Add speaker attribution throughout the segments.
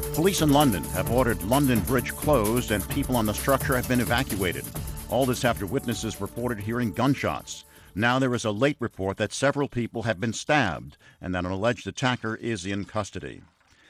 Speaker 1: Police in London have ordered London Bridge closed and people on the structure have been evacuated. All this after witnesses reported hearing gunshots. Now there is a late report that several people have been stabbed and that an alleged attacker is in custody.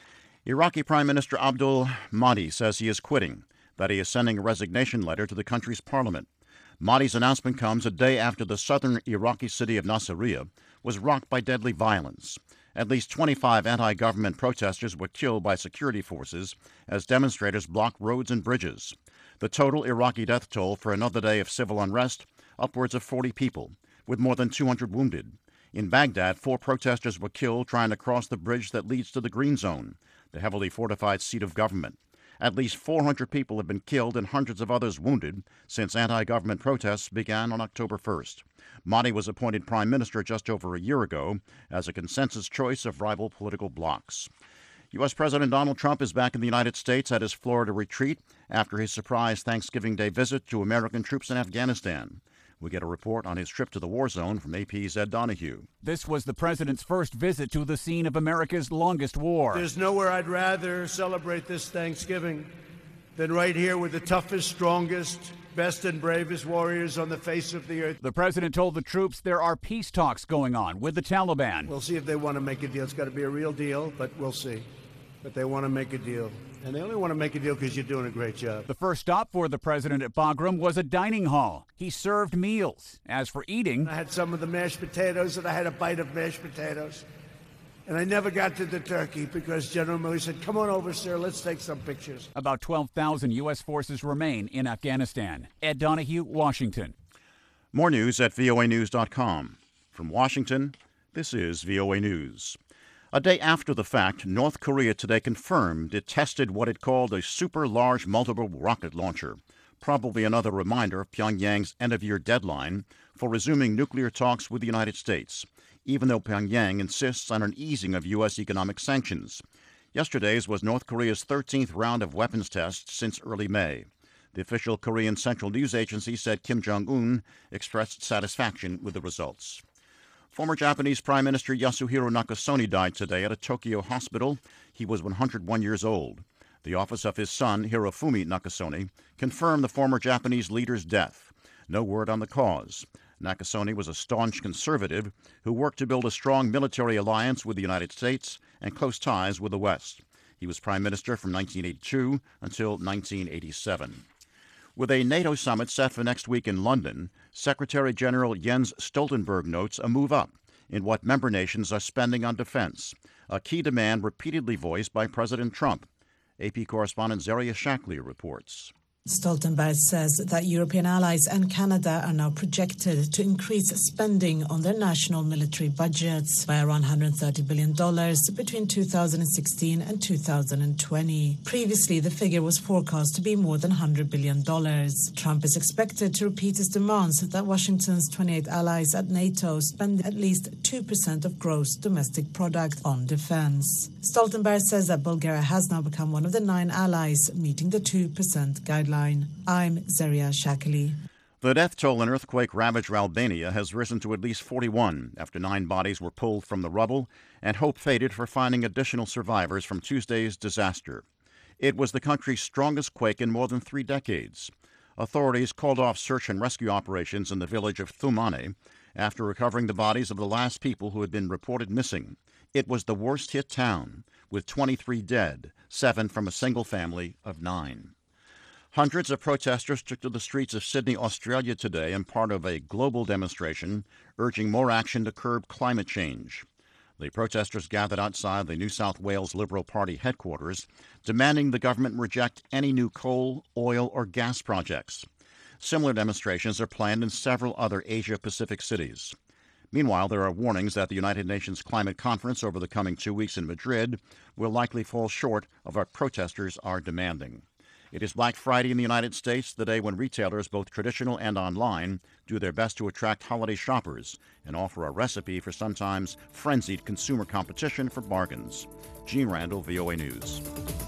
Speaker 1: Iraqi Prime Minister Abdul Mahdi says he is quitting, that he is sending a resignation letter to the country's parliament. Mahdi's announcement comes a day after the southern Iraqi city of Nasiriyah was rocked by deadly violence. At least 25 anti-government protesters were killed by security forces as demonstrators blocked roads and bridges. The total Iraqi death toll for another day of civil unrest, upwards of 40 people, with more than 200 wounded. In Baghdad, 4 protesters were killed trying to cross the bridge that leads to the Green Zone, the heavily fortified seat of government. At least 400 people have been killed and hundreds of others wounded since anti-government protests began on October 1st. Mahdi was appointed prime minister just over a year ago as a consensus choice of rival political blocs. U.S. President Donald Trump is back in the United States at his Florida retreat after his surprise Thanksgiving Day visit to American troops in Afghanistan. We get a report on his trip to the war zone from AP's Ed Donahue.
Speaker 2: This was the president's first visit to the scene of America's longest war.
Speaker 3: There's nowhere I'd rather celebrate this Thanksgiving than right here with the toughest, strongest, best and bravest warriors on the face of the earth.
Speaker 2: The president told the troops there are peace talks going on with the Taliban.
Speaker 3: We'll see if they want to make a deal. It's got to be a real deal, but we'll see. But they want to make a deal. And they only want to make a deal because you're doing a great job.
Speaker 2: The first stop for the president at Bagram was a dining hall. He served meals. As for eating,
Speaker 3: I had some of the mashed potatoes, and I had a bite of mashed potatoes. And I never got to the turkey because General Milley said, "Come on over, sir, let's take some pictures."
Speaker 2: About 12,000 U.S. forces remain in Afghanistan. Ed Donahue, Washington.
Speaker 1: More news at voanews.com. From Washington, this is VOA News. A day after the fact, North Korea today confirmed it tested what it called a super-large multiple rocket launcher, probably another reminder of Pyongyang's end-of-year deadline for resuming nuclear talks with the United States, even though Pyongyang insists on an easing of U.S. economic sanctions. Yesterday's was North Korea's 13th round of weapons tests since early May. The official Korean Central News Agency said Kim Jong-un expressed satisfaction with the results. Former Japanese Prime Minister Yasuhiro Nakasone died today at a Tokyo hospital. He was 101 years old. The office of his son, Hirofumi Nakasone, confirmed the former Japanese leader's death. No word on the cause. Nakasone was a staunch conservative who worked to build a strong military alliance with the United States and close ties with the West. He was prime minister from 1982 until 1987. With a NATO summit set for next week in London, Secretary General Jens Stoltenberg notes a move up in what member nations are spending on defense, a key demand repeatedly voiced by President Trump. AP correspondent Zaria Shackley reports.
Speaker 4: Stoltenberg says that European allies and Canada are now projected to increase spending on their national military budgets by around $130 billion between 2016 and 2020. Previously, the figure was forecast to be more than $100 billion. Trump is expected to repeat his demands that Washington's 28 allies at NATO spend at least 2% of gross domestic product on defense. Stoltenberg says that Bulgaria has now become one of the 9 allies meeting the 2% guideline. I'm Zaria Shackley.
Speaker 1: The death toll in earthquake-ravaged Albania has risen to at least 41 after 9 bodies were pulled from the rubble and hope faded for finding additional survivors from Tuesday's disaster. It was the country's strongest quake in more than 3 decades. Authorities called off search and rescue operations in the village of Thumane after recovering the bodies of the last people who had been reported missing. It was the worst-hit town, with 23 dead, 7 from a single family of 9. Hundreds of protesters took to the streets of Sydney, Australia today in part of a global demonstration urging more action to curb climate change. The protesters gathered outside the New South Wales Liberal Party headquarters, demanding the government reject any new coal, oil, or gas projects. Similar demonstrations are planned in several other Asia-Pacific cities. Meanwhile, there are warnings that the United Nations Climate Conference over the coming 2 weeks in Madrid will likely fall short of what protesters are demanding. It is Black Friday in the United States, the day when retailers, both traditional and online, do their best to attract holiday shoppers and offer a recipe for sometimes frenzied consumer competition for bargains. Gene Randall, VOA News.